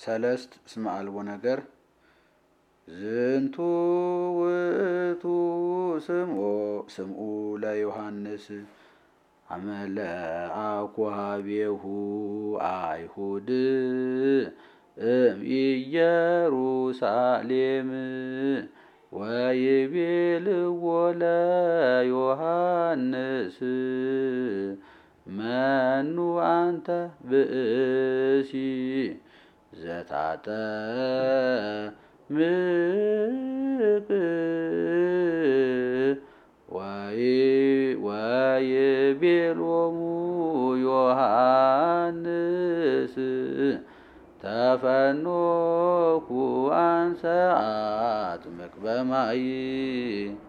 ሰለስት እስመ አልቦ ነገር ዝንቱ ውእቱ ስምዑ ለዮሐንስ አመለአኩ ኀቤሁ አይሁድ እምኢየሩሳሌም ወይቤልዎ ለዮሐንስ መኑ አንተ ብእሲ ዘታጠምቅ ወይቤሎሙ ዮሐንስ ተፈኖኩ አንሰ አጥምቅ በማይ